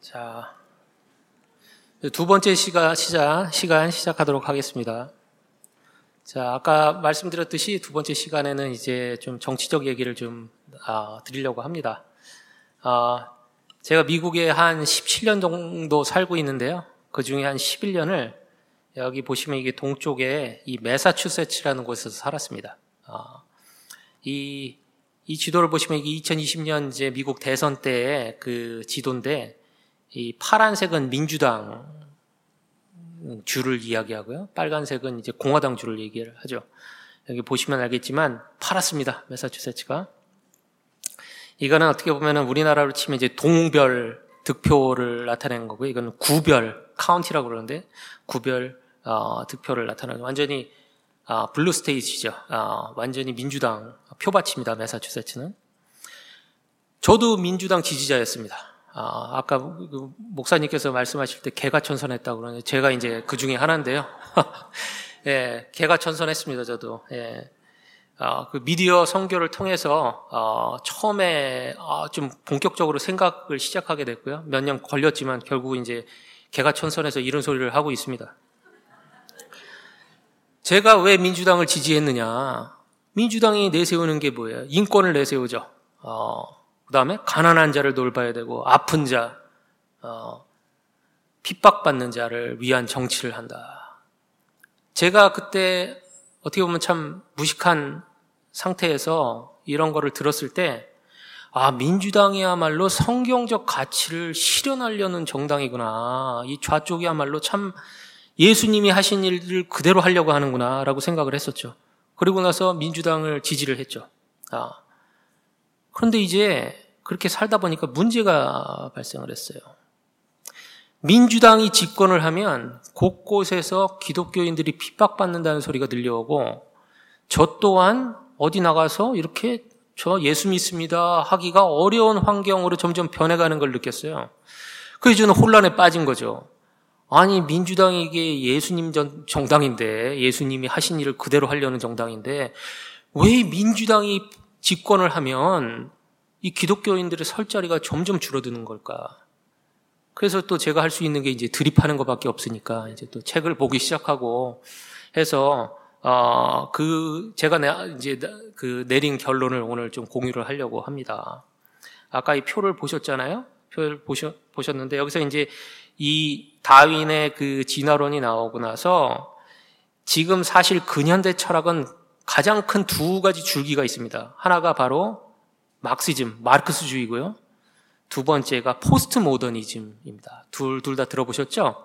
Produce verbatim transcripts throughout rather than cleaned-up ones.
자, 두 번째 시간 시작, 시간 시작하도록 하겠습니다. 자, 아까 말씀드렸듯이 두 번째 시간에는 이제 좀 정치적 얘기를 좀 아, 드리려고 합니다. 아, 제가 미국에 한 십칠 년 정도 살고 있는데요. 그 중에 한 십일 년을 여기 보시면 이게 동쪽에 이 매사추세츠라는 곳에서 살았습니다. 아, 이, 이 지도를 보시면 이게 이천이십 년 이제 미국 대선 때의 그 지도인데, 이 파란색은 민주당 주를 이야기하고요. 빨간색은 이제 공화당 주를 얘기를 하죠. 여기 보시면 알겠지만 파랗습니다. 매사추세츠가. 이거는 어떻게 보면은 우리나라로 치면 이제 동별 득표를 나타내는 거고요. 이거는 구별 카운티라고 그러는데 구별 어, 득표를 나타내는 완전히 어, 블루 스테이트죠. 어, 완전히 민주당 표밭입니다. 매사추세츠는. 저도 민주당 지지자였습니다. 아, 아까 그 목사님께서 말씀하실 때 개가천선했다고 그러는데 제가 이제 그 중에 하나인데요. 예, 개가천선했습니다. 저도. 예. 아, 그 미디어 선교를 통해서 어, 처음에 어, 좀 본격적으로 생각을 시작하게 됐고요. 몇 년 걸렸지만 결국 이제 개가천선해서 이런 소리를 하고 있습니다. 제가 왜 민주당을 지지했느냐? 민주당이 내세우는 게 뭐예요? 인권을 내세우죠. 어. 그 다음에 가난한 자를 돌봐야 되고 아픈 자, 어, 핍박받는 자를 위한 정치를 한다. 제가 그때 어떻게 보면 참 무식한 상태에서 이런 거를 들었을 때 아, 민주당이야말로 성경적 가치를 실현하려는 정당이구나. 이 좌쪽이야말로 참 예수님이 하신 일을 그대로 하려고 하는구나 라고 생각을 했었죠. 그리고 나서 민주당을 지지를 했죠. 아. 그런데 이제 그렇게 살다 보니까 문제가 발생을 했어요. 민주당이 집권을 하면 곳곳에서 기독교인들이 핍박받는다는 소리가 들려오고 저 또한 어디 나가서 이렇게 저 예수 믿습니다 하기가 어려운 환경으로 점점 변해가는 걸 느꼈어요. 그래서 저는 혼란에 빠진 거죠. 아니 민주당이 이게 예수님 정당인데 예수님이 하신 일을 그대로 하려는 정당인데 왜 민주당이 집권을 하면 이 기독교인들의 설 자리가 점점 줄어드는 걸까? 그래서 또 제가 할 수 있는 게 이제 드립하는 것밖에 없으니까 이제 또 책을 보기 시작하고 해서 어, 그 제가 내, 이제 그 내린 결론을 오늘 좀 공유를 하려고 합니다. 아까 이 표를 보셨잖아요. 표를 보셨 보셨는데 여기서 이제 이 다윈의 그 진화론이 나오고 나서 지금 사실 근현대 철학은 가장 큰 두 가지 줄기가 있습니다. 하나가 바로 막시즘, 마르크스주의고요. 두 번째가 포스트 모더니즘입니다. 둘, 둘 다 들어보셨죠?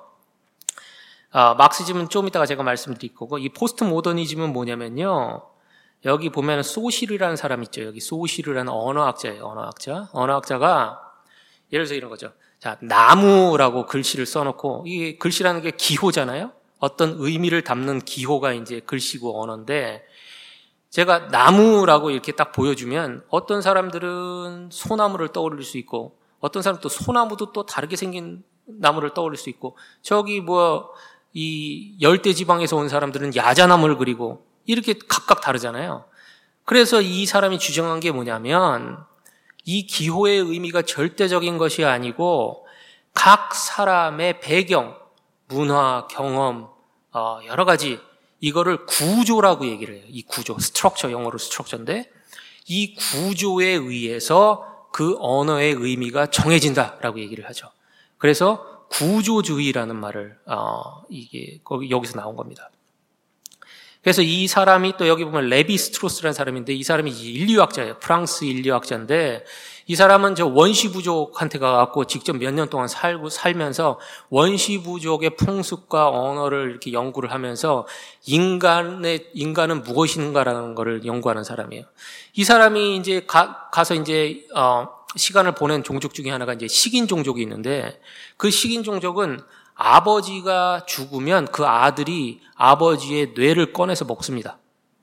아, 막시즘은 좀 이따가 제가 말씀드릴 거고, 이 포스트 모더니즘은 뭐냐면요. 여기 보면 소실이라는 사람 있죠. 여기 소실이라는 언어학자예요. 언어학자. 언어학자가 예를 들어서 이런 거죠. 자, 나무라고 글씨를 써놓고, 이 글씨라는 게 기호잖아요? 어떤 의미를 담는 기호가 이제 글씨고 언어인데, 제가 나무라고 이렇게 딱 보여주면 어떤 사람들은 소나무를 떠올릴 수 있고 어떤 사람은 또 소나무도 또 다르게 생긴 나무를 떠올릴 수 있고 저기 뭐 이 열대지방에서 온 사람들은 야자나무를 그리고 이렇게 각각 다르잖아요. 그래서 이 사람이 주장한 게 뭐냐면 이 기호의 의미가 절대적인 것이 아니고 각 사람의 배경, 문화, 경험, 어, 여러 가지 이거를 구조라고 얘기를 해요. 이 구조, 스트럭처, 영어로 스트럭처인데 이 구조에 의해서 그 언어의 의미가 정해진다라고 얘기를 하죠. 그래서 구조주의라는 말을 어, 이게 거기 여기서 나온 겁니다. 그래서 이 사람이 또 여기 보면 레비 스트로스라는 사람인데 이 사람이 인류학자예요. 프랑스 인류학자인데 이 사람은 저 원시 부족한테 가갖고 직접 몇 년 동안 살고 살면서 원시 부족의 풍습과 언어를 이렇게 연구를 하면서 인간의 인간은 무엇인가라는 거를 연구하는 사람이에요. 이 사람이 이제 가, 가서 이제 어, 시간을 보낸 종족 중에 하나가 이제 식인 종족이 있는데 그 식인 종족은 아버지가 죽으면 그 아들이 아버지의 뇌를 꺼내서 먹습니다.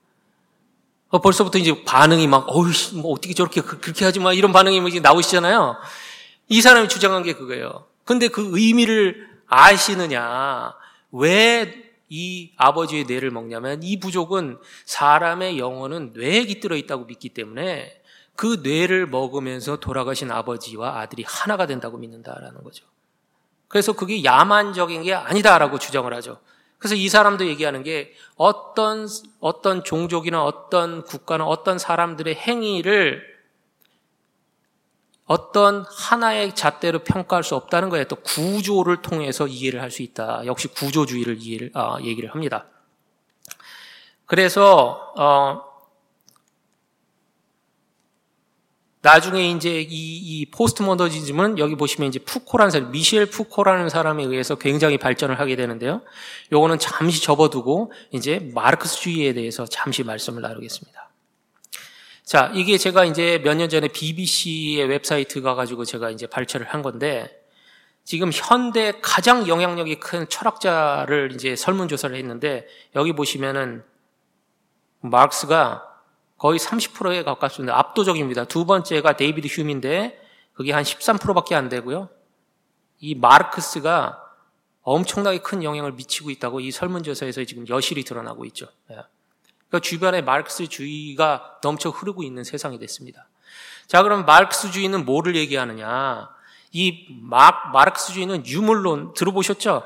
어, 벌써부터 이제 반응이 막, 어이, 뭐, 어떻게 저렇게, 그렇게 하지 마, 이런 반응이 뭐 나오시잖아요. 이 사람이 주장한 게 그거예요. 근데 그 의미를 아시느냐, 왜 이 아버지의 뇌를 먹냐면, 이 부족은 사람의 영혼은 뇌에 깃들어 있다고 믿기 때문에, 그 뇌를 먹으면서 돌아가신 아버지와 아들이 하나가 된다고 믿는다라는 거죠. 그래서 그게 야만적인 게 아니다라고 주장을 하죠. 그래서 이 사람도 얘기하는 게 어떤, 어떤 종족이나 어떤 국가나 어떤 사람들의 행위를 어떤 하나의 잣대로 평가할 수 없다는 거예요. 또 구조를 통해서 이해를 할 수 있다. 역시 구조주의를 이해를, 아, 얘기를 합니다. 그래서, 어, 나중에 이제 이, 이 포스트 모더니즘은 여기 보시면 이제 푸코라는 사람, 미셸 푸코라는 사람에 의해서 굉장히 발전을 하게 되는데요. 요거는 잠시 접어두고 이제 마르크스주의에 대해서 잠시 말씀을 나누겠습니다. 자, 이게 제가 이제 몇 년 전에 비비씨의 웹사이트 가가지고 제가 이제 발췌를 한 건데, 지금 현대 가장 영향력이 큰 철학자를 이제 설문조사를 했는데, 여기 보시면은 마르크스가 거의 삼십 퍼센트에 가깝습니다. 압도적입니다. 두 번째가 데이비드 휴미인데 그게 한 십삼 퍼센트밖에 안 되고요. 이 마르크스가 엄청나게 큰 영향을 미치고 있다고 이 설문조사에서 지금 여실히 드러나고 있죠. 그러니까 주변에 마르크스주의가 넘쳐 흐르고 있는 세상이 됐습니다. 자, 그럼 마르크스주의는 뭐를 얘기하느냐? 이 마, 마르크스주의는 유물론 들어보셨죠?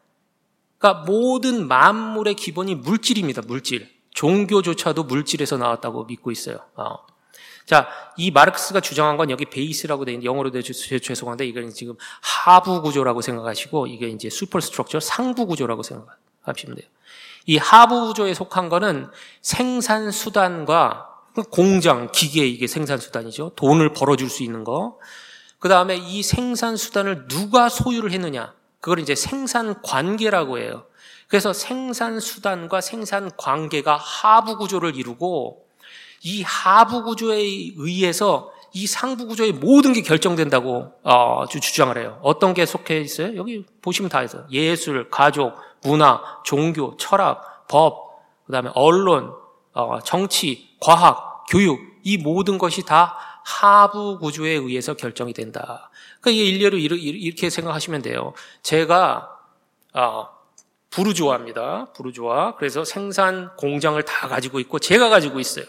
그러니까 모든 만물의 기본이 물질입니다. 물질. 종교조차도 물질에서 나왔다고 믿고 있어요. 어. 자, 이 마르크스가 주장한 건 여기 베이스라고 되어 있는데 영어로 되어 죄송한데 이건 지금 하부 구조라고 생각하시고 이게 이제 슈퍼 스트럭처 상부 구조라고 생각하시면 돼요. 이 하부 구조에 속한 거는 생산 수단과 공장, 기계 이게 생산 수단이죠. 돈을 벌어줄 수 있는 거. 그 다음에 이 생산 수단을 누가 소유를 했느냐? 그걸 이제 생산 관계라고 해요. 그래서 생산 수단과 생산 관계가 하부 구조를 이루고 이 하부 구조에 의해서 이 상부 구조의 모든 게 결정된다고 어, 주장을 해요. 어떤 게 속해 있어요? 여기 보시면 다 있어요. 예술, 가족, 문화, 종교, 철학, 법, 그다음에 언론, 어, 정치, 과학, 교육 이 모든 것이 다 하부 구조에 의해서 결정이 된다. 그러니까 이게 일례로 이렇게 생각하시면 돼요. 제가 어, 부르주아입니다. 부르주아. 그래서 생산 공장을 다 가지고 있고 제가 가지고 있어요.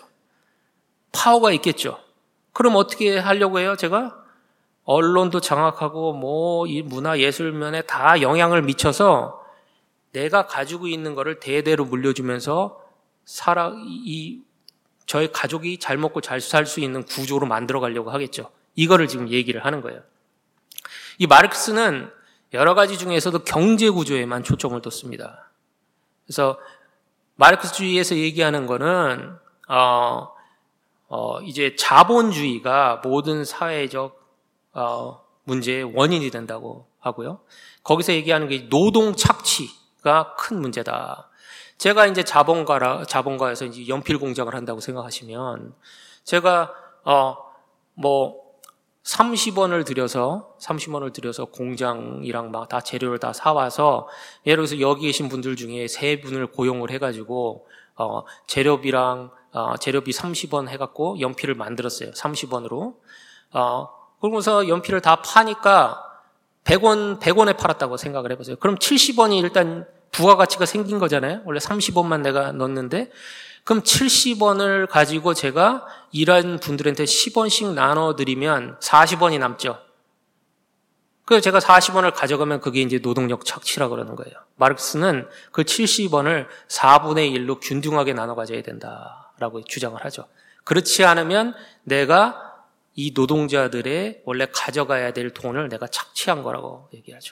파워가 있겠죠. 그럼 어떻게 하려고 해요? 제가 언론도 장악하고 뭐 이 문화 예술면에 다 영향을 미쳐서 내가 가지고 있는 거를 대대로 물려주면서 살아 이 저희 가족이 잘 먹고 잘 살 수 있는 구조로 만들어 가려고 하겠죠. 이거를 지금 얘기를 하는 거예요. 이 마르크스는 여러 가지 중에서도 경제 구조에만 초점을 뒀습니다. 그래서 마르크스주의에서 얘기하는 거는 어, 어, 이제 자본주의가 모든 사회적 어, 문제의 원인이 된다고 하고요. 거기서 얘기하는 게 노동 착취가 큰 문제다. 제가 이제 자본가라 자본가에서 이제 연필 공장을 한다고 생각하시면 제가 어, 뭐 삼십 원을 들여서, 삼십 원을 들여서 공장이랑 막 다 재료를 다 사와서, 예를 들어서 여기 계신 분들 중에 세 분을 고용을 해가지고, 어, 재료비랑, 어, 재료비 삼십 원 해갖고 연필을 만들었어요. 삼십 원으로. 어, 그러면서 연필을 다 파니까 백 원, 백 원에 팔았다고 생각을 해보세요. 그럼 칠십 원이 일단 부가가치가 생긴 거잖아요. 원래 삼십 원만 내가 넣었는데, 그럼 칠십 원을 가지고 제가 일하는 분들한테 십 원씩 나눠드리면 사십 원이 남죠. 그래서 제가 사십 원을 가져가면 그게 이제 노동력 착취라고 그러는 거예요. 마르크스는 그 칠십 원을 사분의 일로 균등하게 나눠 가져야 된다라고 주장을 하죠. 그렇지 않으면 내가 이 노동자들의 원래 가져가야 될 돈을 내가 착취한 거라고 얘기하죠.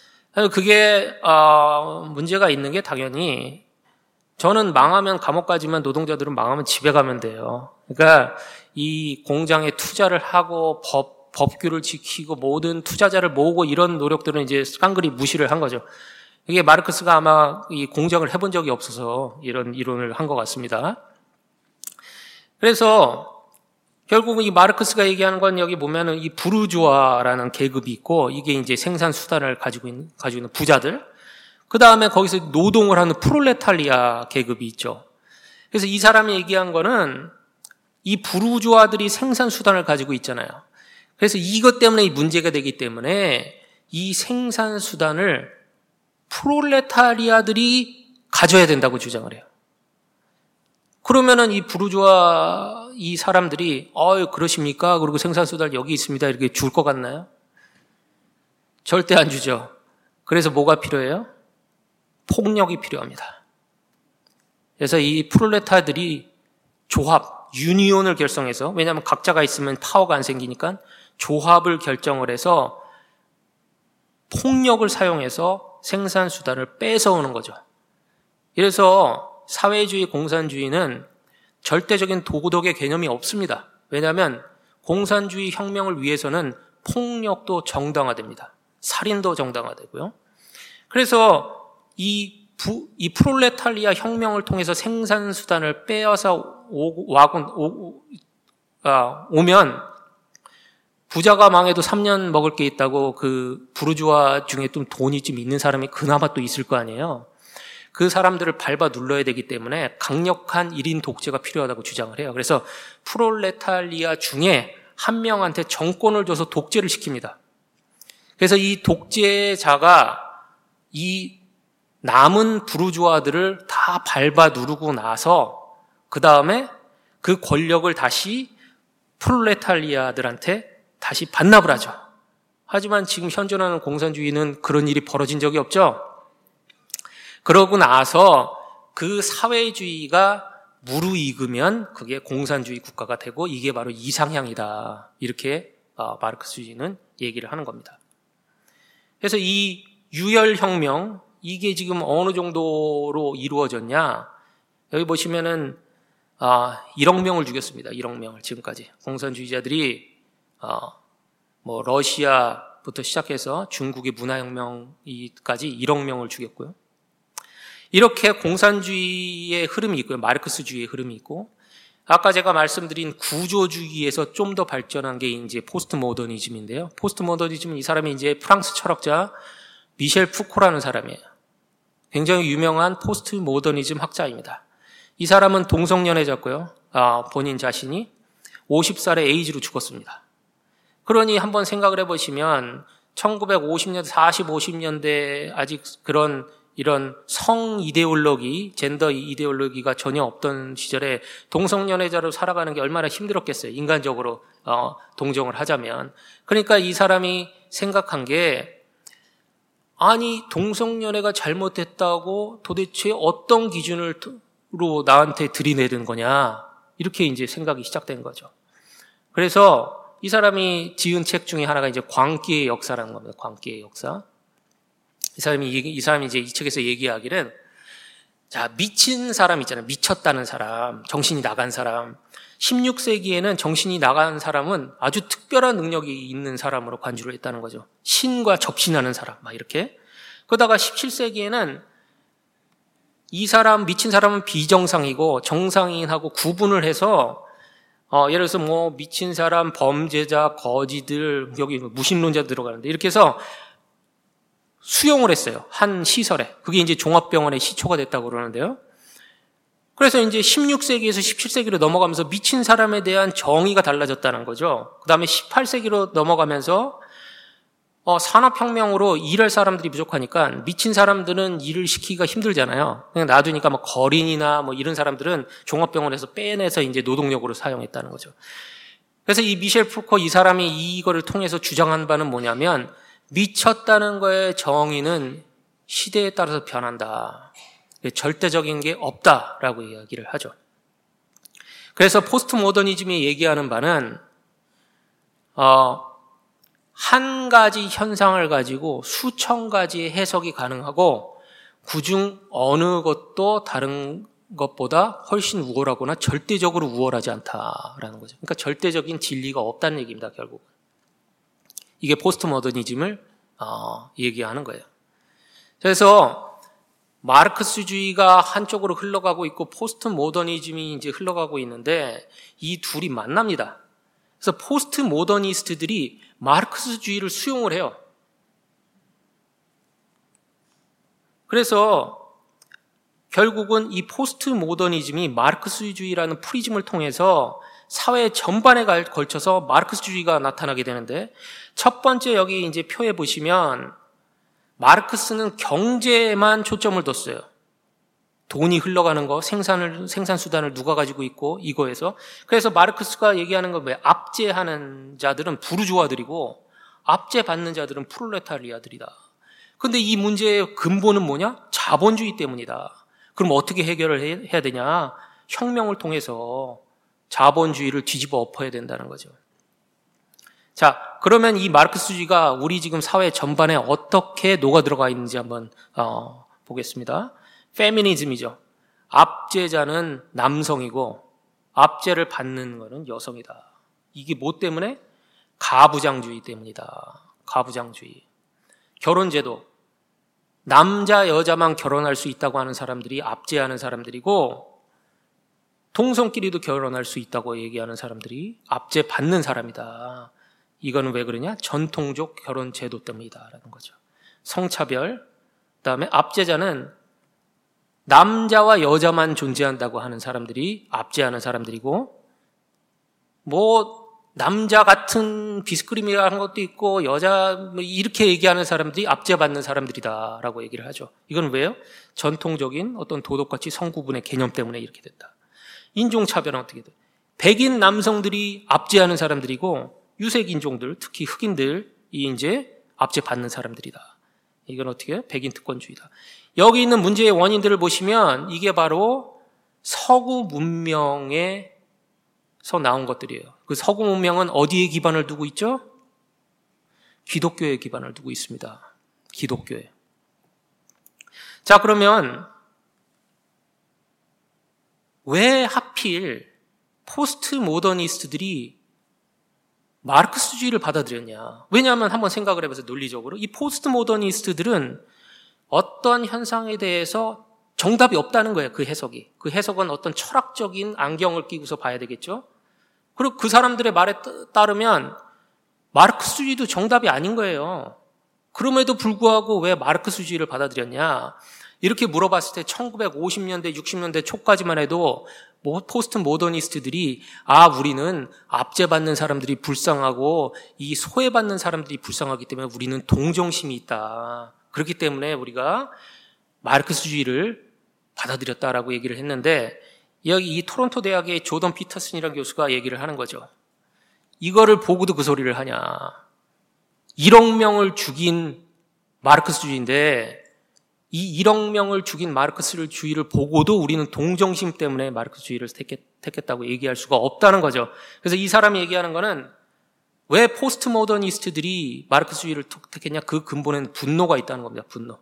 그게 어, 문제가 있는 게 당연히 저는 망하면 감옥 가지만 노동자들은 망하면 집에 가면 돼요. 그러니까 이 공장에 투자를 하고 법, 법규를 지키고 모든 투자자를 모으고 이런 노력들은 이제 깡그리 무시를 한 거죠. 이게 마르크스가 아마 이 공장을 해본 적이 없어서 이런 이론을 한 것 같습니다. 그래서 결국은 이 마르크스가 얘기하는 건 여기 보면은 이 부르주아라는 계급이 있고 이게 이제 생산 수단을 가지고 있는, 가지고 있는 부자들. 그 다음에 거기서 노동을 하는 프롤레타리아 계급이 있죠. 그래서 이 사람이 얘기한 거는 이 부르주아들이 생산 수단을 가지고 있잖아요. 그래서 이것 때문에 이 문제가 되기 때문에 이 생산 수단을 프롤레타리아들이 가져야 된다고 주장을 해요. 그러면은 이 부르주아 이 사람들이 어 그러십니까? 그리고 생산 수단 여기 있습니다. 이렇게 줄 것 같나요? 절대 안 주죠. 그래서 뭐가 필요해요? 폭력이 필요합니다. 그래서 이 프롤레타들이 조합, 유니온을 결성해서, 왜냐하면 각자가 있으면 파워가 안 생기니까 조합을 결정을 해서 폭력을 사용해서 생산수단을 뺏어오는 거죠. 그래서 사회주의, 공산주의는 절대적인 도덕의 개념이 없습니다. 왜냐하면 공산주의 혁명을 위해서는 폭력도 정당화됩니다. 살인도 정당화되고요. 그래서 이, 부, 이 프롤레타리아 혁명을 통해서 생산수단을 빼앗아 오, 와군, 오, 아, 오면 부자가 망해도 삼 년 먹을 게 있다고 그 부르주아 중에 좀 돈이 좀 있는 사람이 그나마 또 있을 거 아니에요. 그 사람들을 밟아 눌러야 되기 때문에 강력한 일 인 독재가 필요하다고 주장을 해요. 그래서 프롤레타리아 중에 한 명한테 정권을 줘서 독재를 시킵니다. 그래서 이 독재자가 이 남은 부르주아들을 다 밟아 누르고 나서 그 다음에 그 권력을 다시 프롤레타리아들한테 다시 반납을 하죠. 하지만 지금 현존하는 공산주의는 그런 일이 벌어진 적이 없죠. 그러고 나서 그 사회주의가 무르익으면 그게 공산주의 국가가 되고 이게 바로 이상향이다. 이렇게 마르크스주의는 얘기를 하는 겁니다. 그래서 이 유혈혁명, 이게 지금 어느 정도로 이루어졌냐. 여기 보시면은 아, 일억 명을 죽였습니다. 일억 명을 지금까지. 공산주의자들이 어, 뭐 러시아부터 시작해서 중국의 문화혁명까지 일억 명을 죽였고요. 이렇게 공산주의의 흐름이 있고요. 마르크스주의의 흐름이 있고, 아까 제가 말씀드린 구조주의에서 좀 더 발전한 게 이제 포스트 모더니즘인데요. 포스트 모더니즘은 이 사람이 이제 프랑스 철학자 미셸 푸코라는 사람이에요. 굉장히 유명한 포스트 모더니즘 학자입니다. 이 사람은 동성연애자고요. 아, 본인 자신이 오십 살에 에이즈로 죽었습니다. 그러니 한번 생각을 해보시면 천구백오십 년대, 사십, 오십 년대 아직 그런 이런 성 이데올로기, 젠더 이데올로기가 전혀 없던 시절에 동성연애자로 살아가는 게 얼마나 힘들었겠어요. 인간적으로 어, 동정을 하자면. 그러니까 이 사람이 생각한 게, 아니 동성연애가 잘못됐다고 도대체 어떤 기준으로 나한테 들이내는 거냐, 이렇게 이제 생각이 시작된 거죠. 그래서 이 사람이 지은 책 중에 하나가 이제 광기의 역사라는 겁니다. 광기의 역사. 이 사람이, 이 사람이 이제 이 책에서 얘기하기는, 자, 미친 사람 있잖아요. 미쳤다는 사람, 정신이 나간 사람. 십육 세기에는 정신이 나간 사람은 아주 특별한 능력이 있는 사람으로 관주를 했다는 거죠. 신과 접신하는 사람, 막 이렇게. 그러다가 십칠 세기에는 이 사람, 미친 사람은 비정상이고 정상인하고 구분을 해서, 어, 예를 들어서 뭐, 미친 사람, 범죄자, 거지들, 여기 무신론자 들어가는데, 이렇게 해서 수용을 했어요. 한 시설에. 그게 이제 종합병원의 시초가 됐다고 그러는데요. 그래서 이제 십육 세기에서 십칠 세기로 넘어가면서 미친 사람에 대한 정의가 달라졌다는 거죠. 그 다음에 십팔 세기로 넘어가면서 어, 산업혁명으로 일할 사람들이 부족하니까 미친 사람들은 일을 시키기가 힘들잖아요. 그냥 놔두니까 뭐 거린이나 뭐 이런 사람들은 종합병원에서 빼내서 이제 노동력으로 사용했다는 거죠. 그래서 이 미셸 푸코 이 사람이 이거를 통해서 주장한 바는 뭐냐면, 미쳤다는 거의 정의는 시대에 따라서 변한다. 절대적인 게 없다라고 이야기를 하죠. 그래서 포스트 모더니즘이 얘기하는 바는 어, 한 가지 현상을 가지고 수천 가지의 해석이 가능하고 그중 어느 것도 다른 것보다 훨씬 우월하거나 절대적으로 우월하지 않다라는 거죠. 그러니까 절대적인 진리가 없다는 얘기입니다, 결국. 이게 포스트 모더니즘을 어, 얘기하는 거예요. 그래서 마르크스주의가 한쪽으로 흘러가고 있고 포스트 모더니즘이 이제 흘러가고 있는데 이 둘이 만납니다. 그래서 포스트 모더니스트들이 마르크스주의를 수용을 해요. 그래서 결국은 이 포스트 모더니즘이 마르크스주의라는 프리즘을 통해서 사회 전반에 걸쳐서 마르크스주의가 나타나게 되는데, 첫 번째 여기 이제 표에 보시면 마르크스는 경제에만 초점을 뒀어요. 돈이 흘러가는 거, 생산을, 생산수단을 누가 가지고 있고, 이거에서. 그래서 마르크스가 얘기하는 건 왜? 압제하는 자들은 부르주아들이고, 압제받는 자들은 프롤레타리아들이다. 근데 이 문제의 근본은 뭐냐? 자본주의 때문이다. 그럼 어떻게 해결을 해야 되냐? 혁명을 통해서 자본주의를 뒤집어 엎어야 된다는 거죠. 자, 그러면 이 마르크스주의가 우리 지금 사회 전반에 어떻게 녹아 들어가 있는지 한번 어, 보겠습니다. 페미니즘이죠. 압제자는 남성이고 압제를 받는 것은 여성이다. 이게 뭐 때문에? 가부장주의 때문이다. 가부장주의. 결혼제도. 남자, 여자만 결혼할 수 있다고 하는 사람들이 압제하는 사람들이고 동성끼리도 결혼할 수 있다고 얘기하는 사람들이 압제받는 사람이다. 이거는 왜 그러냐? 전통적 결혼제도 때문이다라는 거죠. 성차별. 그다음에 압제자는 남자와 여자만 존재한다고 하는 사람들이 압제하는 사람들이고 뭐 남자 같은 비스크림이라는 것도 있고 여자 뭐 이렇게 얘기하는 사람들이 압제받는 사람들이다라고 얘기를 하죠. 이건 왜요? 전통적인 어떤 도덕가치 성구분의 개념 때문에 이렇게 된다. 인종차별은 어떻게 돼? 백인 남성들이 압제하는 사람들이고 유색 인종들, 특히 흑인들이 이제 압제받는 사람들이다. 이건 어떻게 해요? 백인 특권주의다. 여기 있는 문제의 원인들을 보시면 이게 바로 서구 문명에서 나온 것들이에요. 그 서구 문명은 어디에 기반을 두고 있죠? 기독교에 기반을 두고 있습니다. 기독교에. 자, 그러면 왜 하필 포스트 모더니스트들이 마르크스주의를 받아들였냐? 왜냐하면 한번 생각을 해보세요. 논리적으로. 이 포스트 모더니스트들은 어떤 현상에 대해서 정답이 없다는 거예요. 그 해석이. 그 해석은 어떤 철학적인 안경을 끼고서 봐야 되겠죠. 그리고 그 사람들의 말에 따르면 마르크스주의도 정답이 아닌 거예요. 그럼에도 불구하고 왜 마르크스주의를 받아들였냐? 이렇게 물어봤을 때 천구백오십 년대, 육십 년대 초까지만 해도 포스트 모더니스트들이 아, 우리는 압제받는 사람들이 불쌍하고 이 소외받는 사람들이 불쌍하기 때문에 우리는 동정심이 있다. 그렇기 때문에 우리가 마르크스주의를 받아들였다라고 얘기를 했는데 여기 이 토론토 대학의 조던 피터슨이라는 교수가 얘기를 하는 거죠. 이거를 보고도 그 소리를 하냐. 일억 명을 죽인 마르크스주의인데 이 일억 명을 죽인 마르크스주의를 보고도 우리는 동정심 때문에 마르크스주의를 택했다고 얘기할 수가 없다는 거죠. 그래서 이 사람이 얘기하는 거는 왜 포스트 모더니스트들이 마르크스주의를 택했냐? 그 근본에는 분노가 있다는 겁니다. 분노.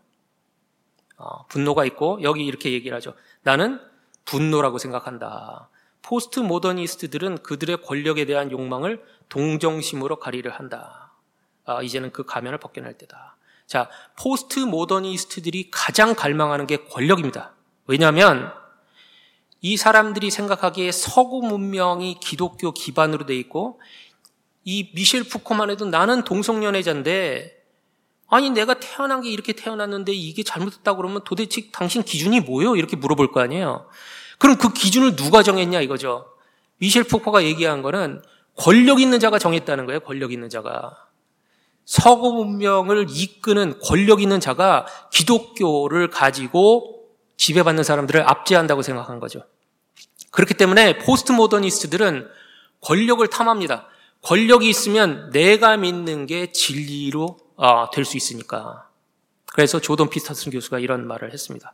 어, 분노가 있고 여기 이렇게 얘기를 하죠. 나는 분노라고 생각한다. 포스트 모더니스트들은 그들의 권력에 대한 욕망을 동정심으로 가리를 한다. 어, 이제는 그 가면을 벗겨낼 때다. 자, 포스트 모더니스트들이 가장 갈망하는 게 권력입니다. 왜냐하면 이 사람들이 생각하기에 서구 문명이 기독교 기반으로 돼 있고 이 미셸 푸코만 해도 나는 동성연애자인데 아니 내가 태어난 게 이렇게 태어났는데 이게 잘못됐다고 그러면 도대체 당신 기준이 뭐예요? 이렇게 물어볼 거 아니에요. 그럼 그 기준을 누가 정했냐 이거죠. 미셸 푸코가 얘기한 거는 권력 있는 자가 정했다는 거예요. 권력 있는 자가. 서구 문명을 이끄는 권력 있는 자가 기독교를 가지고 지배받는 사람들을 압제한다고 생각한 거죠. 그렇기 때문에 포스트 모더니스트들은 권력을 탐합니다. 권력이 있으면 내가 믿는 게 진리로 어, 될 수 있으니까. 그래서 조던 피터슨 교수가 이런 말을 했습니다.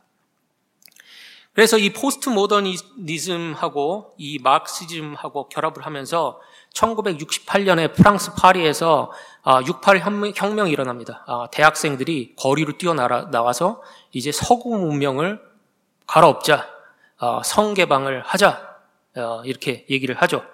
그래서 이 포스트 모더니즘하고 이 마르크시즘하고 결합을 하면서 천구백육십팔 년에 프랑스 파리에서 육팔 혁명이 일어납니다. 대학생들이 거리로 뛰어나와서 이제 서구 문명을 갈아엎자, 성개방을 하자 이렇게 얘기를 하죠.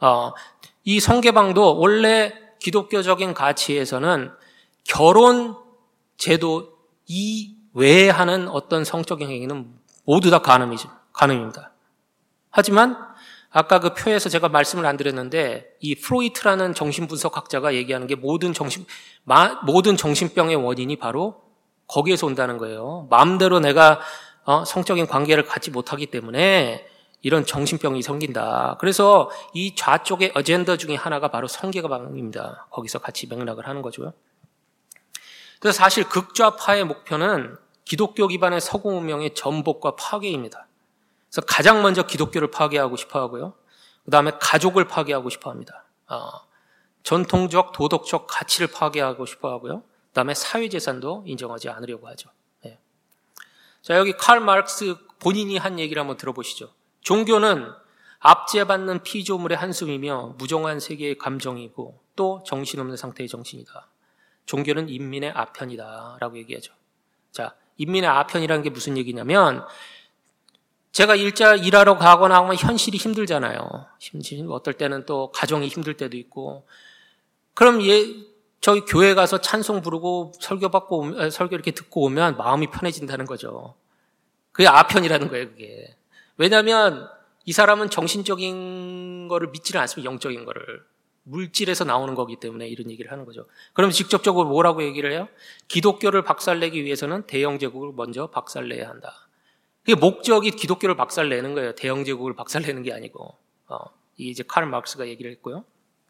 이 성개방도 원래 기독교적인 가치에서는 결혼 제도 이외에 하는 어떤 성적인 행위는 모두 다 간음이죠. 간음입니다. 하지만 아까 그 표에서 제가 말씀을 안 드렸는데 이 프로이트라는 정신분석학자가 얘기하는 게 모든 정신 모든 정신병의 원인이 바로 거기에서 온다는 거예요. 마음대로 내가 어, 성적인 관계를 갖지 못하기 때문에 이런 정신병이 생긴다. 그래서 이 좌쪽의 어젠더 중에 하나가 바로 성개방입니다. 거기서 같이 맥락을 하는 거죠. 그래서 사실 극좌파의 목표는 기독교 기반의 서구 문명의 전복과 파괴입니다. 그래서 가장 먼저 기독교를 파괴하고 싶어 하고요. 그 다음에 가족을 파괴하고 싶어 합니다. 어, 전통적 도덕적 가치를 파괴하고 싶어 하고요. 그다음에 사회재산도 인정하지 않으려고 하죠. 예. 자, 여기 칼 마르크스 본인이 한 얘기를 한번 들어보시죠. 종교는 압제받는 피조물의 한숨이며 무정한 세계의 감정이고 또 정신없는 상태의 정신이다. 종교는 인민의 아편이다 라고 얘기하죠. 자, 인민의 아편이라는 게 무슨 얘기냐면 제가 일자 일하러 가거나 하면 현실이 힘들잖아요. 어떨 때는 또 가정이 힘들 때도 있고. 그럼 얘 저희 교회 가서 찬송 부르고 설교 받고 설교 이렇게 듣고 오면 마음이 편해진다는 거죠. 그게 아편이라는 거예요, 그게. 왜냐하면 이 사람은 정신적인 거를 믿지는 않습니다. 영적인 거를. 물질에서 나오는 거기 때문에 이런 얘기를 하는 거죠. 그럼 직접적으로 뭐라고 얘기를 해요? 기독교를 박살내기 위해서는 대영제국을 먼저 박살내야 한다. 그게 목적이 기독교를 박살내는 거예요. 대영제국을 박살내는 게 아니고. 어, 이게 이제 카를 마르크스가 얘기를 했고요.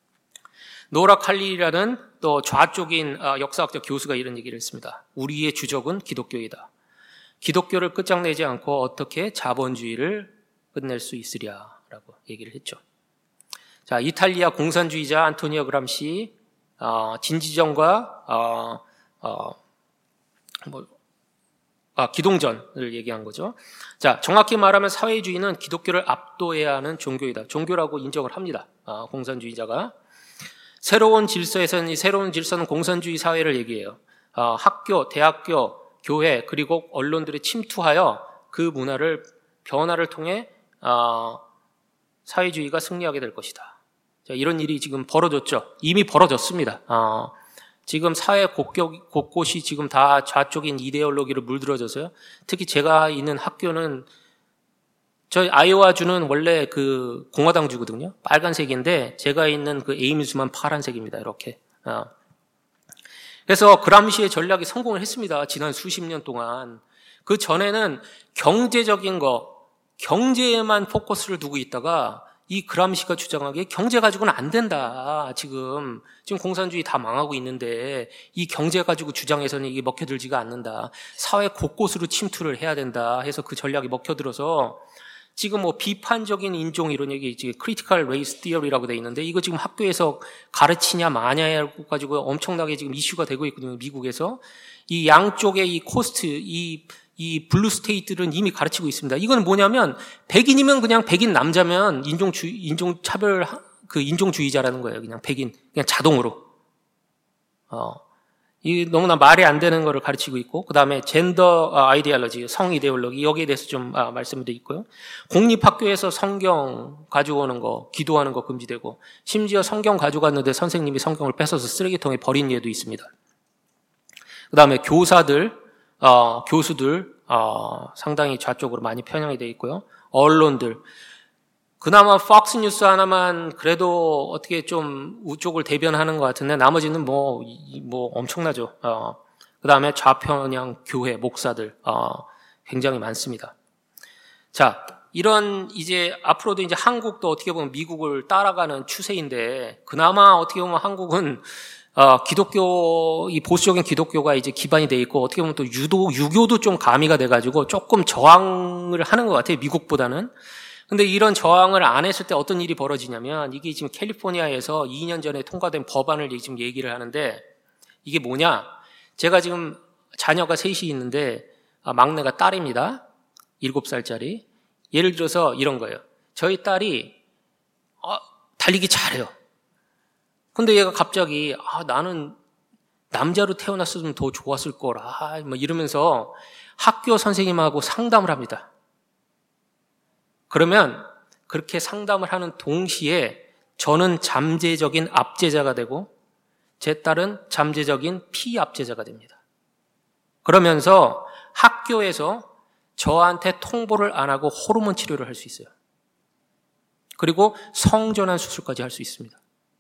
노라 칼릴이라는 또 좌쪽인 역사학적 교수가 이런 얘기를 했습니다. 우리의 주적은 기독교이다. 기독교를 끝장내지 않고 어떻게 자본주의를 끝낼 수 있으랴라고 얘기를 했죠. 자, 이탈리아 공산주의자 안토니오 그람시 어, 진지전과 어, 어, 뭐, 아, 기동전을 얘기한 거죠. 자, 정확히 말하면 사회주의는 기독교를 압도해야 하는 종교이다. 종교라고 인정을 합니다. 어, 공산주의자가. 새로운 질서에서는 이 새로운 질서는 공산주의 사회를 얘기해요. 어, 학교, 대학교, 교회 그리고 언론들이 침투하여 그 문화를 변화를 통해 어, 사회주의가 승리하게 될 것이다. 자, 이런 일이 지금 벌어졌죠. 이미 벌어졌습니다. 어, 지금 사회 곳곳, 곳곳이 지금 다 좌쪽인 이데올로기를 물들어져서요. 특히 제가 있는 학교는 저희 아이오와주는 원래 그 공화당주거든요. 빨간색인데 제가 있는 그 에임스만 파란색입니다. 이렇게. 어. 그래서 그람시의 전략이 성공을 했습니다. 지난 수십 년 동안. 그 전에는 경제적인 거, 경제에만 포커스를 두고 있다가 이 그람시가 주장하기에 경제 가지고는 안 된다. 지금 지금 공산주의 다 망하고 있는데 이 경제 가지고 주장해서는 이게 먹혀들지가 않는다. 사회 곳곳으로 침투를 해야 된다. 해서 그 전략이 먹혀들어서 지금 뭐 비판적인 인종 이런 얘기 지금 크리티컬 레이스 티어리라고 돼 있는데 이거 지금 학교에서 가르치냐 마냐에 가지고 엄청나게 지금 이슈가 되고 있거든요. 미국에서 이 양쪽의 이 코스트 이 이 블루 스테이트들은 이미 가르치고 있습니다. 이건 뭐냐면 백인이면 그냥 백인 남자면 인종주의 인종 차별 그 인종주의자라는 거예요. 그냥 백인 그냥 자동으로. 어. 이 너무나 말이 안 되는 거를 가르치고 있고, 그 다음에 젠더 아이디올로지, 성 이데올로기 여기에 대해서 좀 아, 말씀드리고 있고요. 공립학교에서 성경 가져오는 거, 기도하는 거 금지되고, 심지어 성경 가져갔는데 선생님이 성경을 뺏어서 쓰레기통에 버린 예도 있습니다. 그 다음에 교사들, 어, 교수들 어, 상당히 좌쪽으로 많이 편향이 되어 있고요. 언론들. 그나마 폭스뉴스 하나만 그래도 어떻게 좀 우쪽을 대변하는 것 같은데 나머지는 뭐, 뭐 엄청나죠. 어, 그 다음에 좌편향 교회, 목사들, 어, 굉장히 많습니다. 자, 이런 이제 앞으로도 이제 한국도 어떻게 보면 미국을 따라가는 추세인데 그나마 어떻게 보면 한국은 어, 기독교, 이 보수적인 기독교가 이제 기반이 돼 있고 어떻게 보면 또 유도, 유교도 좀 가미가 돼가지고 조금 저항을 하는 것 같아요. 미국보다는. 근데 이런 저항을 안 했을 때 어떤 일이 벌어지냐면 이게 지금 캘리포니아에서 이 년 전에 통과된 법안을 지금 얘기를 하는데 이게 뭐냐? 제가 지금 자녀가 셋이 있는데 막내가 딸입니다. 일곱 살짜리. 예를 들어서 이런 거예요. 저희 딸이 어, 달리기 잘해요. 근데 얘가 갑자기 아 나는 남자로 태어났으면 더 좋았을 거라 아, 뭐 이러면서 학교 선생님하고 상담을 합니다. 그러면 그렇게 상담을 하는 동시에 저는 잠재적인 압제자가 되고 제 딸은 잠재적인 피압제자가 됩니다. 그러면서 학교에서 저한테 통보를 안 하고 호르몬 치료를 할 수 있어요. 그리고 성전환 수술까지 할 수 있습니다.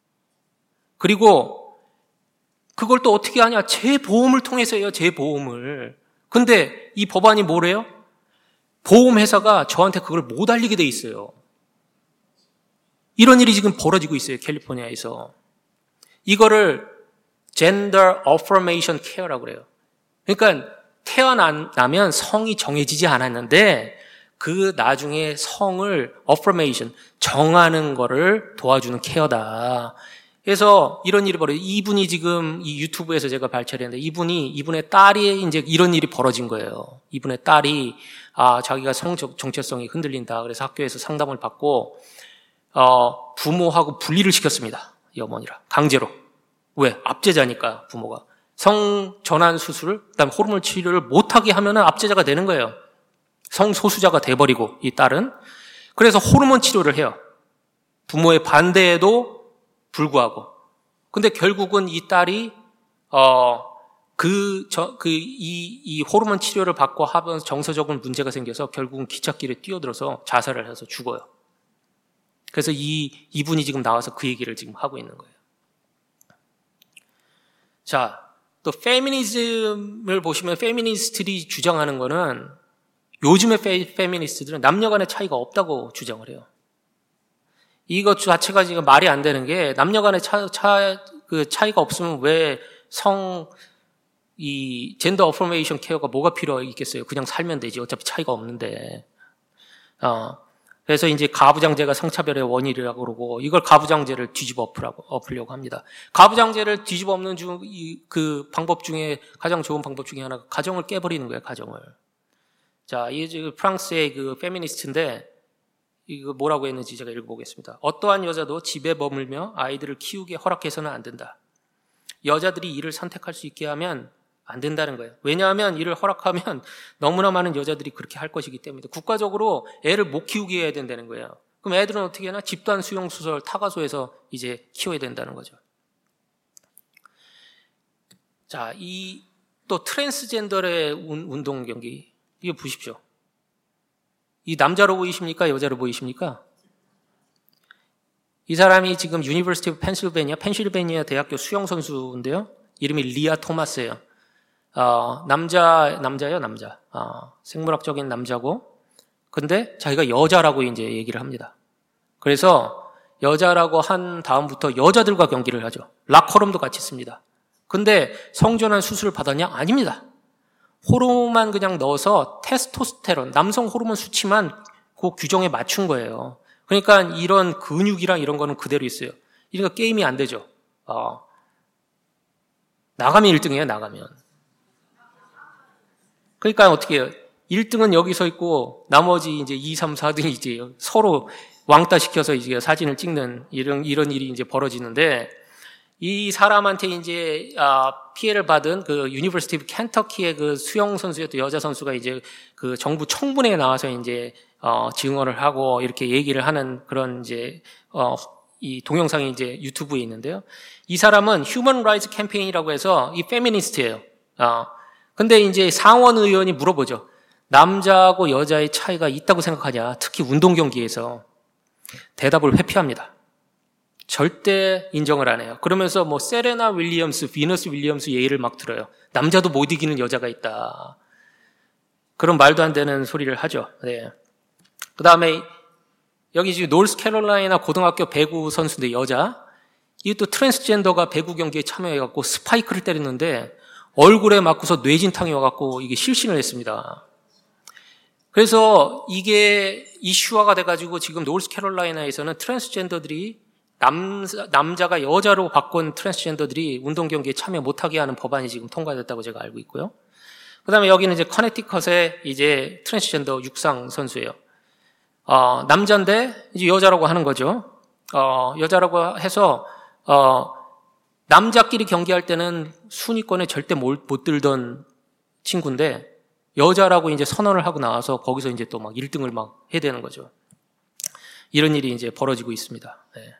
그리고 그걸 또 어떻게 하냐? 제 보험을 통해서 해요. 제 보험을. 근데 이 법안이 뭐래요? 보험회사가 저한테 그걸 못 알리게 돼 있어요. 이런 일이 지금 벌어지고 있어요. 캘리포니아에서. 이거를 Gender Affirmation Care라고 그래요. 그러니까 태어나면 성이 정해지지 않았는데 그 나중에 성을 Affirmation, 정하는 거를 도와주는 케어다. 그래서 이런 일이 벌어요. 이분이 지금 이 유튜브에서 제가 발췌를 했는데 이분이, 이분의 딸이 이제 이런 일이 벌어진 거예요. 이분의 딸이, 아, 자기가 성 정체성이 흔들린다. 그래서 학교에서 상담을 받고, 어, 부모하고 분리를 시켰습니다. 이 어머니랑. 강제로. 왜? 압제자니까, 부모가. 성 전환 수술을, 그 다음에 호르몬 치료를 못하게 하면은 압제자가 되는 거예요. 성소수자가 돼버리고, 이 딸은. 그래서 호르몬 치료를 해요. 부모의 반대에도 불구하고. 근데 결국은 이 딸이, 어, 그, 저, 그, 이, 이 호르몬 치료를 받고 하면서 정서적인 문제가 생겨서 결국은 기찻길에 뛰어들어서 자살을 해서 죽어요. 그래서 이, 이분이 지금 나와서 그 얘기를 지금 하고 있는 거예요. 자, 또 페미니즘을 보시면 페미니스트들이 주장하는 거는 요즘의 페, 페미니스트들은 남녀 간의 차이가 없다고 주장을 해요. 이것 자체가 지금 말이 안 되는 게 남녀 간의 차, 차, 그 차이가 없으면 왜 성, 이 젠더 어포메이션 케어가 뭐가 필요 있겠어요? 그냥 살면 되지. 어차피 차이가 없는데. 어, 그래서 이제 가부장제가 성차별의 원인이라고 그러고 이걸 가부장제를 뒤집어 엎으라고, 엎으려고 합니다. 가부장제를 뒤집어 엎는 중, 이, 그 방법 중에 가장 좋은 방법 중에 하나가 가정을 깨버리는 거예요, 가정을. 자, 이게 프랑스의 그 페미니스트인데 이거 뭐라고 했는지 제가 읽어보겠습니다. 어떠한 여자도 집에 머물며 아이들을 키우게 허락해서는 안 된다. 여자들이 일을 선택할 수 있게 하면 안 된다는 거예요. 왜냐하면 이를 허락하면 너무나 많은 여자들이 그렇게 할 것이기 때문에 국가적으로 애를 못 키우게 해야 된다는 거예요. 그럼 애들은 어떻게 하나? 집단 수용소설 타가소에서 이제 키워야 된다는 거죠. 자, 이 또 트랜스젠더의 운동 경기 이거 보십시오. 이 남자로 보이십니까? 여자로 보이십니까? 이 사람이 지금 유니버시티 오브 펜실베니아, 펜실베니아 대학교 수영선수인데요. 이름이 리아 토마스예요. 어, 남자, 남자예요, 남자. 어, 생물학적인 남자고. 근데 자기가 여자라고 이제 얘기를 합니다. 그래서 여자라고 한 다음부터 여자들과 경기를 하죠. 락커럼도 같이 씁니다. 근데 성전환 수술을 받았냐? 아닙니다. 호르몬만 그냥 넣어서 테스토스테론, 남성 호르몬 수치만 그 규정에 맞춘 거예요. 그러니까 이런 근육이랑 이런 거는 그대로 있어요. 그러니까 게임이 안 되죠. 어, 나가면 일 등이에요, 나가면. 그러니까 어떻게 해요? 일 등은 여기 서 있고 나머지 이제 이, 삼, 사 등이 이제 서로 왕따 시켜서 이제 사진을 찍는 이런, 이런 일이 이제 벌어지는데 이 사람한테 이제 피해를 받은 그 유니버시티 오브 켄터키의 그 수영 선수였던 여자 선수가 이제 그 정부 청문회에 나와서 이제 어 증언을 하고 이렇게 얘기를 하는 그런 이제 어 이 동영상이 이제 유튜브에 있는데요. 이 사람은 휴먼 라이츠 캠페인이라고 해서 이 페미니스트예요. 어 근데 이제 상원 의원이 물어보죠. 남자하고 여자의 차이가 있다고 생각하냐? 특히 운동 경기에서. 대답을 회피합니다. 절대 인정을 안 해요. 그러면서 뭐 세레나 윌리엄스, 비너스 윌리엄스 예의를 막 들어요. 남자도 못 이기는 여자가 있다. 그런 말도 안 되는 소리를 하죠. 네. 그 다음에 여기 지금 노스캐롤라이나 고등학교 배구 선수인데 여자. 이것도 트랜스젠더가 배구 경기에 참여해갖고 스파이크를 때렸는데 얼굴에 맞고서 뇌진탕이 와갖고 이게 실신을 했습니다. 그래서 이게 이슈화가 돼가지고 지금 노스캐롤라이나에서는 트랜스젠더들이 남자, 남자가 여자로 바꾼 트랜스젠더들이 운동 경기에 참여 못하게 하는 법안이 지금 통과됐다고 제가 알고 있고요. 그 다음에 여기는 이제 커네티컷의 이제 트랜스젠더 육상 선수예요. 어, 남자인데 이제 여자라고 하는 거죠. 어, 여자라고 해서, 어, 남자끼리 경기할 때는 순위권에 절대 못, 못 들던 친구인데 여자라고 이제 선언을 하고 나와서 거기서 이제 또 막 일 등을 막 해야 되는 거죠. 이런 일이 이제 벌어지고 있습니다. 네.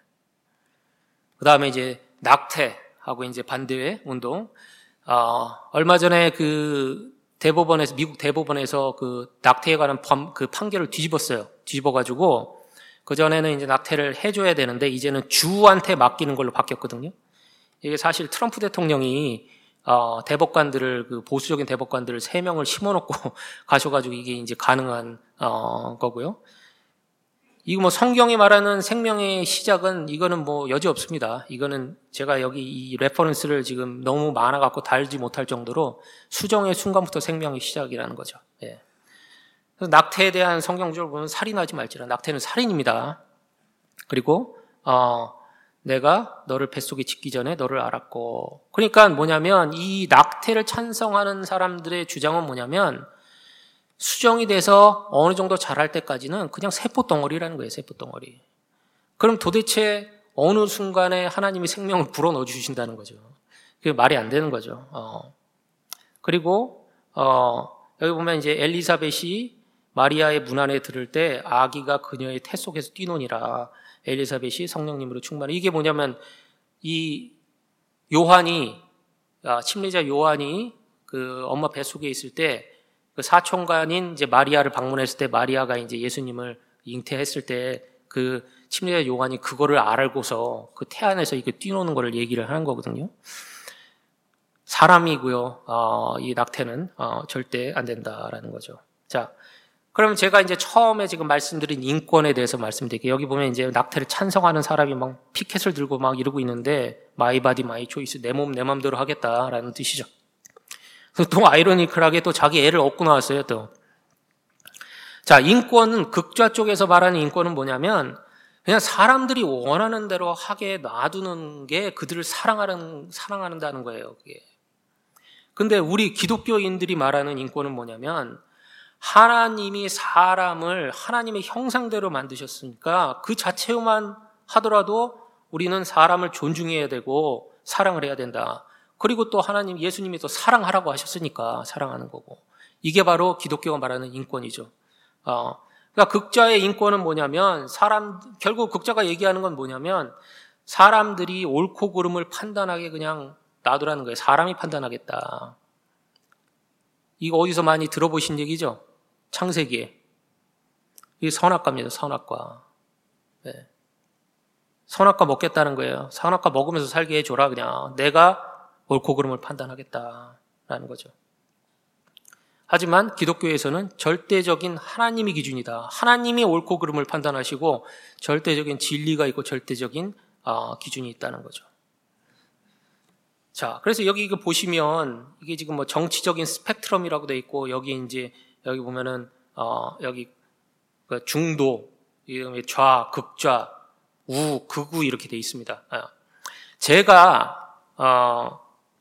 그 다음에 이제 낙태하고 이제 반대의 운동. 어, 얼마 전에 그 대법원에서, 미국 대법원에서 그 낙태에 관한 판, 그 판결을 뒤집었어요. 뒤집어가지고, 그전에는 이제 낙태를 해줘야 되는데, 이제는 주한테 맡기는 걸로 바뀌었거든요. 이게 사실 트럼프 대통령이, 어, 대법관들을, 그 보수적인 대법관들을 세 명을 심어놓고 가셔가지고 이게 이제 가능한, 어, 거고요. 이거 뭐 성경이 말하는 생명의 시작은 이거는 뭐 여지 없습니다. 이거는 제가 여기 이 레퍼런스를 지금 너무 많아갖고 달지 못할 정도로 수정의 순간부터 생명의 시작이라는 거죠. 예. 그래서 낙태에 대한 성경 구절을 보면 살인하지 말지라. 낙태는 살인입니다. 그리고 어, 내가 너를 뱃속에 짓기 전에 너를 알았고. 그러니까 뭐냐면 이 낙태를 찬성하는 사람들의 주장은 뭐냐면 수정이 돼서 어느 정도 자랄 때까지는 그냥 세포 덩어리라는 거예요. 세포 덩어리. 그럼 도대체 어느 순간에 하나님이 생명을 불어넣어 주신다는 거죠. 그게 말이 안 되는 거죠. 어. 그리고 어, 여기 보면 이제 엘리사벳이 마리아의 문 안에 들을 때 아기가 그녀의 태 속에서 뛰노니라. 엘리사벳이 성령님으로 충만해. 이게 뭐냐면 이 요한이 아, 침례자 요한이 그 엄마 뱃속에 있을 때 그 사촌간인 이제 마리아를 방문했을 때 마리아가 이제 예수님을 잉태했을 때 그 침례자 요한이 그거를 알고서 그 태 안에서 이거 뛰노는 거를 얘기를 하는 거거든요. 사람이고요. 어, 이 낙태는 어, 절대 안 된다라는 거죠. 자, 그럼 제가 이제 처음에 지금 말씀드린 인권에 대해서 말씀드릴게요. 여기 보면 이제 낙태를 찬성하는 사람이 막 피켓을 들고 막 이러고 있는데 마이 바디 마이 초이스, 내 몸 내 맘대로 하겠다라는 뜻이죠. 또 아이러니컬하게 또 자기 애를 얻고 나왔어요. 또 자, 인권은 극좌 쪽에서 말하는 인권은 뭐냐면 그냥 사람들이 원하는 대로 하게 놔두는 게 그들을 사랑하는 사랑한다는 거예요. 그게. 근데 우리 기독교인들이 말하는 인권은 뭐냐면 하나님이 사람을 하나님의 형상대로 만드셨으니까 그 자체만 하더라도 우리는 사람을 존중해야 되고 사랑을 해야 된다. 그리고 또 하나님, 예수님이 또 사랑하라고 하셨으니까 사랑하는 거고. 이게 바로 기독교가 말하는 인권이죠. 어, 그러니까 극자의 인권은 뭐냐면 사람, 결국 극자가 얘기하는 건 뭐냐면 사람들이 옳고 그름을 판단하게 그냥 놔두라는 거예요. 사람이 판단하겠다. 이거 어디서 많이 들어보신 얘기죠? 창세기에. 이게 선악과입니다. 선악과. 네. 선악과 먹겠다는 거예요. 선악과 먹으면서 살게 해줘라. 그냥 내가 옳고 그름을 판단하겠다라는 거죠. 하지만 기독교에서는 절대적인 하나님이 기준이다. 하나님이 옳고 그름을 판단하시고 절대적인 진리가 있고 절대적인 어, 기준이 있다는 거죠. 자, 그래서 여기 이거 보시면 이게 지금 뭐 정치적인 스펙트럼이라고 돼 있고 여기 이제 여기 보면은 어, 여기 그 중도, 좌, 극좌, 우, 극우 이렇게 돼 있습니다. 제가 어,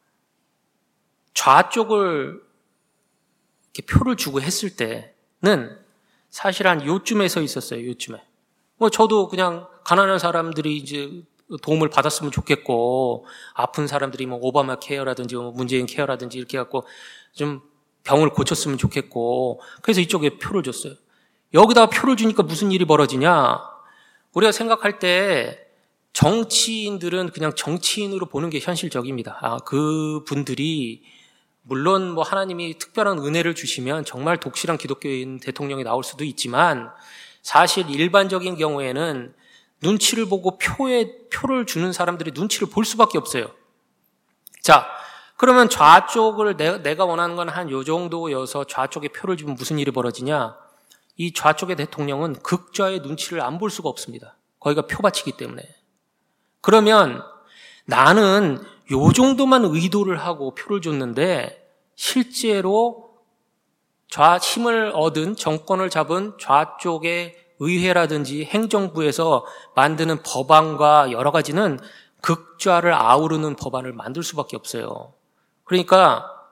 좌쪽을 이렇게 표를 주고 했을 때는 사실 한 요쯤에 서 있었어요. 요쯤에. 뭐 저도 그냥 가난한 사람들이 이제 도움을 받았으면 좋겠고 아픈 사람들이 뭐 오바마 케어라든지 뭐 문재인 케어라든지 이렇게 갖고 좀 병을 고쳤으면 좋겠고 그래서 이쪽에 표를 줬어요. 여기다가 표를 주니까 무슨 일이 벌어지냐? 우리가 생각할 때 정치인들은 그냥 정치인으로 보는 게 현실적입니다. 아, 그 분들이 물론 뭐 하나님이 특별한 은혜를 주시면 정말 독실한 기독교인 대통령이 나올 수도 있지만 사실 일반적인 경우에는 눈치를 보고 표에 표를 주는 사람들이 눈치를 볼 수밖에 없어요. 자, 그러면 좌쪽을 내가, 내가 원하는 건 한 요 정도여서 좌쪽에 표를 주면 무슨 일이 벌어지냐? 이 좌쪽의 대통령은 극좌의 눈치를 안 볼 수가 없습니다. 거기가 표밭이기 때문에. 그러면 나는 요 정도만 의도를 하고 표를 줬는데 실제로 좌 힘을 얻은 정권을 잡은 좌쪽의 의회라든지 행정부에서 만드는 법안과 여러 가지는 극좌를 아우르는 법안을 만들 수밖에 없어요. 그러니까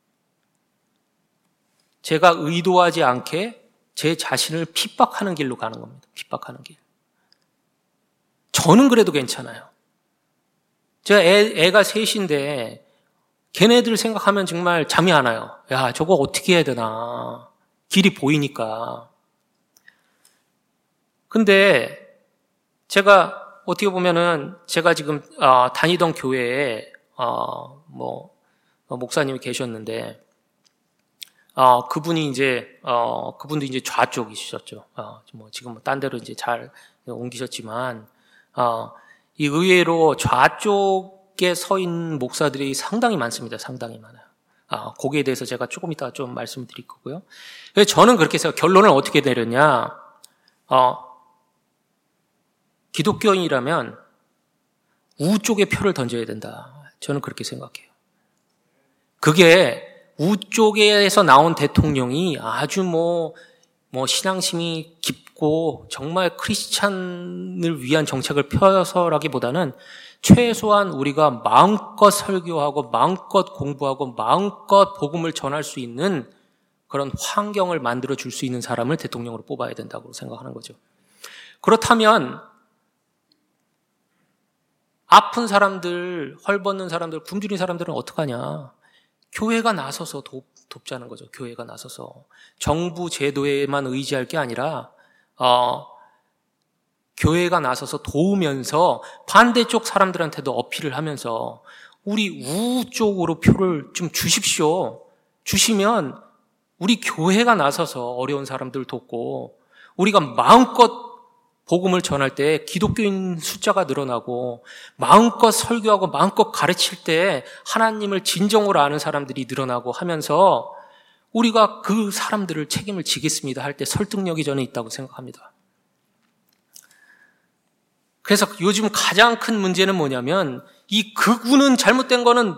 제가 의도하지 않게 제 자신을 핍박하는 길로 가는 겁니다. 핍박하는 길. 저는 그래도 괜찮아요. 제가 애, 애가 셋인데 걔네들 생각하면 정말 잠이 안 와요. 야, 저거 어떻게 해야 되나. 길이 보이니까. 근데 제가 어떻게 보면은 제가 지금 어, 다니던 교회에 어, 뭐 어, 목사님이 계셨는데 어, 그분이 이제 어, 그분도 이제 좌쪽이셨죠. 어, 뭐 지금 뭐 딴 데로 이제 잘 옮기셨지만 어, 이 의외로 좌쪽에 서 있는 목사들이 상당히 많습니다. 상당히 많아요. 아, 거기에 대해서 제가 조금 이따 좀 말씀드릴 거고요. 그래서 저는 그렇게 해서 결론을 어떻게 내렸냐? 어, 기독교인이라면 우 쪽에 표를 던져야 된다. 저는 그렇게 생각해요. 그게 우 쪽에서 나온 대통령이 아주 뭐, 뭐 신앙심이 깊고 굳고 정말 크리스찬을 위한 정책을 펴서라기보다는 최소한 우리가 마음껏 설교하고 마음껏 공부하고 마음껏 복음을 전할 수 있는 그런 환경을 만들어 줄 수 있는 사람을 대통령으로 뽑아야 된다고 생각하는 거죠. 그렇다면 아픈 사람들, 헐벗는 사람들, 굶주린 사람들은 어떡하냐? 교회가 나서서 돕, 돕자는 거죠. 교회가 나서서. 정부 제도에만 의지할 게 아니라 어, 교회가 나서서 도우면서 반대쪽 사람들한테도 어필을 하면서 우리 우 쪽으로 표를 좀 주십시오. 주시면 우리 교회가 나서서 어려운 사람들 돕고 우리가 마음껏 복음을 전할 때 기독교인 숫자가 늘어나고 마음껏 설교하고 마음껏 가르칠 때 하나님을 진정으로 아는 사람들이 늘어나고 하면서 우리가 그 사람들을 책임을 지겠습니다 할 때 설득력이 저는 있다고 생각합니다. 그래서 요즘 가장 큰 문제는 뭐냐면 이 극우는 잘못된 거는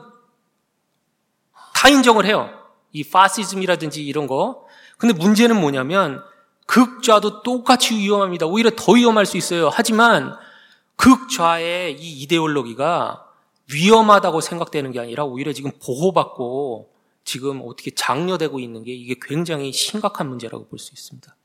다 인정을 해요. 이 파시즘이라든지 이런 거. 근데 문제는 뭐냐면 극좌도 똑같이 위험합니다. 오히려 더 위험할 수 있어요. 하지만 극좌의 이 이데올로기가 위험하다고 생각되는 게 아니라 오히려 지금 보호받고 지금 어떻게 장려되고 있는 게 이게 굉장히 심각한 문제라고 볼 수 있습니다.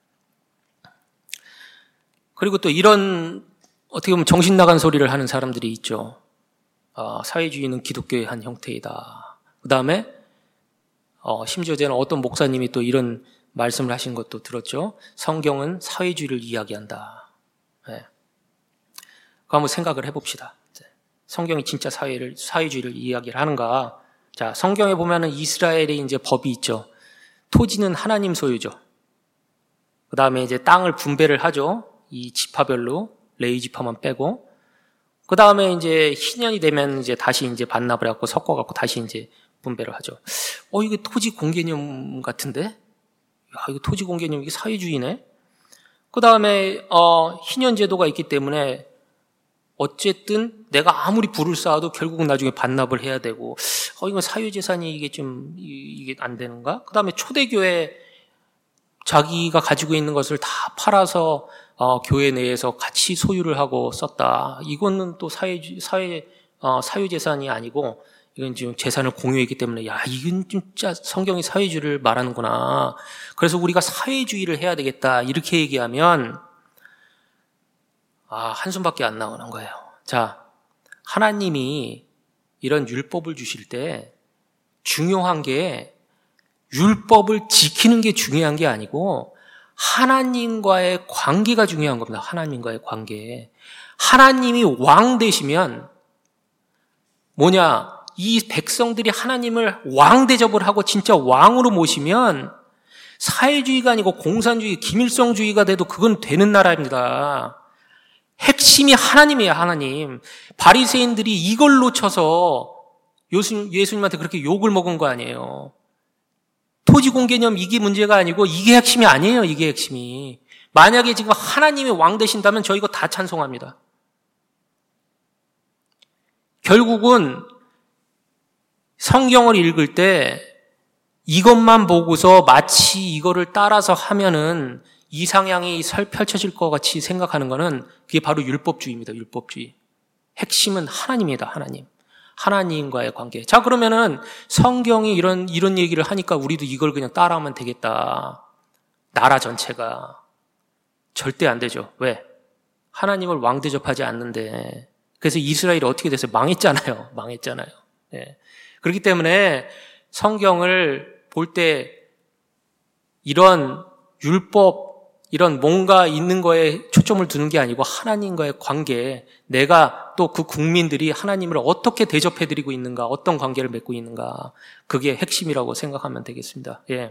그리고 또 이런 어떻게 보면 정신 나간 소리를 하는 사람들이 있죠. 어, 사회주의는 기독교의 한 형태이다. 그 다음에 어, 심지어 저는 어떤 목사님이 또 이런 말씀을 하신 것도 들었죠. 성경은 사회주의를 이야기한다. 네. 그거 한번 생각을 해봅시다. 성경이 진짜 사회를, 사회주의를 이야기를 하는가. 자, 성경에 보면은 이스라엘의 이제 법이 있죠. 토지는 하나님 소유죠. 그 다음에 이제 땅을 분배를 하죠. 이 지파별로, 레위 지파만 빼고. 그 다음에 이제 희년이 되면 이제 다시 이제 반납을 해갖고 섞어갖고 다시 이제 분배를 하죠. 어, 이게 토지 공개념 같은데? 야, 이거 토지 공개념, 이게 사회주의네? 그 다음에, 어, 희년 제도가 있기 때문에 어쨌든 내가 아무리 부를 쌓아도 결국은 나중에 반납을 해야 되고, 어, 이건 사유재산이 이게 좀, 이게 안 되는가? 그 다음에 초대교회 자기가 가지고 있는 것을 다 팔아서, 어, 교회 내에서 같이 소유를 하고 썼다. 이거는 또 사회, 사회, 어, 사유재산이 아니고, 이건 지금 재산을 공유했기 때문에, 야, 이건 진짜 성경이 사회주의를 말하는구나. 그래서 우리가 사회주의를 해야 되겠다. 이렇게 얘기하면, 아, 한숨밖에 안 나오는 거예요. 자, 하나님이 이런 율법을 주실 때 중요한 게 율법을 지키는 게 중요한 게 아니고 하나님과의 관계가 중요한 겁니다. 하나님과의 관계. 하나님이 왕 되시면 뭐냐? 이 백성들이 하나님을 왕 대접을 하고 진짜 왕으로 모시면 사회주의가 아니고 공산주의, 김일성주의가 돼도 그건 되는 나라입니다. 핵심이 하나님이에요, 하나님. 바리새인들이 이걸 놓쳐서 예수님, 예수님한테 그렇게 욕을 먹은 거 아니에요. 토지 공개념 이게 문제가 아니고 이게 핵심이 아니에요, 이게 핵심이. 만약에 지금 하나님이 왕 되신다면 저 이거 다 찬송합니다. 결국은 성경을 읽을 때 이것만 보고서 마치 이거를 따라서 하면은 이상향이 펼쳐질 것 같이 생각하는 것은 그게 바로 율법주의입니다. 율법주의. 핵심은 하나님이다. 하나님. 하나님과의 관계. 자, 그러면은 성경이 이런 이런 얘기를 하니까 우리도 이걸 그냥 따라하면 되겠다. 나라 전체가. 절대 안 되죠. 왜? 하나님을 왕 대접하지 않는데. 그래서 이스라엘이 어떻게 됐어요? 망했잖아요. 망했잖아요. 네. 그렇기 때문에 성경을 볼 때 이런 율법 이런 뭔가 있는 거에 초점을 두는 게 아니고 하나님과의 관계, 내가 또 그 국민들이 하나님을 어떻게 대접해드리고 있는가, 어떤 관계를 맺고 있는가, 그게 핵심이라고 생각하면 되겠습니다. 예.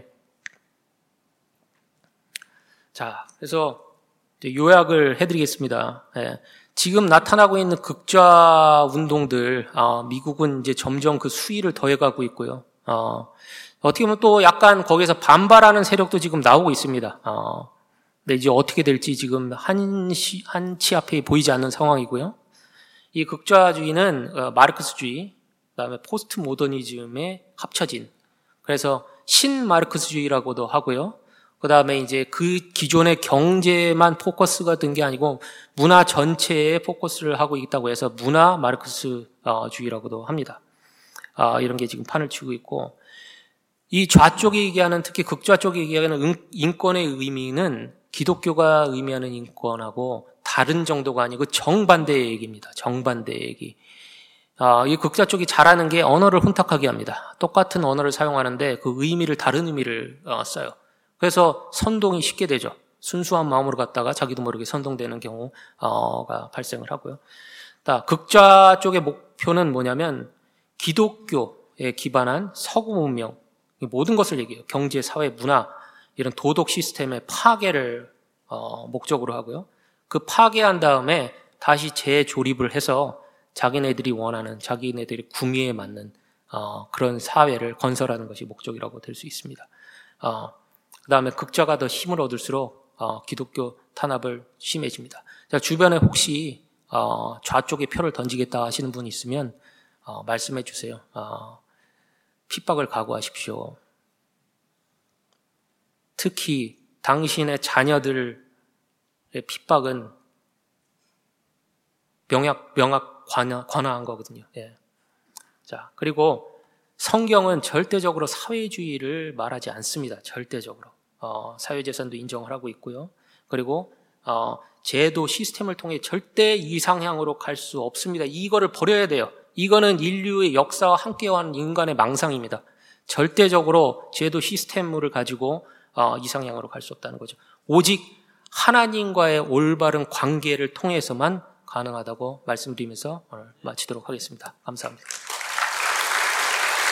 자, 그래서 요약을 해드리겠습니다. 예. 지금 나타나고 있는 극좌 운동들, 어, 미국은 이제 점점 그 수위를 더해가고 있고요. 어, 어떻게 보면 또 약간 거기서 반발하는 세력도 지금 나오고 있습니다. 어, 근데 이제 어떻게 될지 지금 한시, 한치 앞에 보이지 않는 상황이고요. 이 극좌주의는 어, 마르크스주의, 그다음에 포스트 모더니즘에 합쳐진, 그래서 신마르크스주의라고도 하고요. 그 다음에 이제 그 기존의 경제만 포커스가 된 게 아니고 문화 전체에 포커스를 하고 있다고 해서 문화 마르크스주의라고도 합니다. 아, 이런 게 지금 판을 치고 있고, 이 좌쪽이 얘기하는, 특히 극좌 쪽이 얘기하는 인권의 의미는 기독교가 의미하는 인권하고 다른 정도가 아니고 정반대의 얘기입니다. 정반대의 얘기. 아, 이 극좌 쪽이 잘하는 게 언어를 혼탁하게 합니다. 똑같은 언어를 사용하는데 그 의미를 다른 의미를 어, 써요. 그래서 선동이 쉽게 되죠. 순수한 마음으로 갔다가 자기도 모르게 선동되는 경우가 발생을 하고요. 극좌 쪽의 목표는 뭐냐면 기독교에 기반한 서구 문명, 모든 것을 얘기해요. 경제, 사회, 문화, 이런 도덕 시스템의 파괴를 어, 목적으로 하고요. 그 파괴한 다음에 다시 재조립을 해서 자기네들이 원하는, 자기네들이 구미에 맞는 어, 그런 사회를 건설하는 것이 목적이라고 될 수 있습니다. 어, 그 다음에 극좌가 더 힘을 얻을수록 어, 기독교 탄압을 심해집니다. 자, 주변에 혹시 어, 좌쪽에 표를 던지겠다 하시는 분이 있으면 어, 말씀해 주세요. 어, 핍박을 각오하십시오. 특히 당신의 자녀들의 핍박은 명약, 명확 관화, 관화한 거거든요. 예. 자, 그리고 성경은 절대적으로 사회주의를 말하지 않습니다. 절대적으로. 어, 사회재산도 인정을 하고 있고요. 그리고 어, 제도 시스템을 통해 절대 이상향으로 갈 수 없습니다. 이거를 버려야 돼요. 이거는 인류의 역사와 함께하는 인간의 망상입니다. 절대적으로 제도 시스템을 가지고 어, 이상향으로 갈 수 없다는 거죠. 오직 하나님과의 올바른 관계를 통해서만 가능하다고 말씀드리면서 오늘 마치도록 하겠습니다. 감사합니다.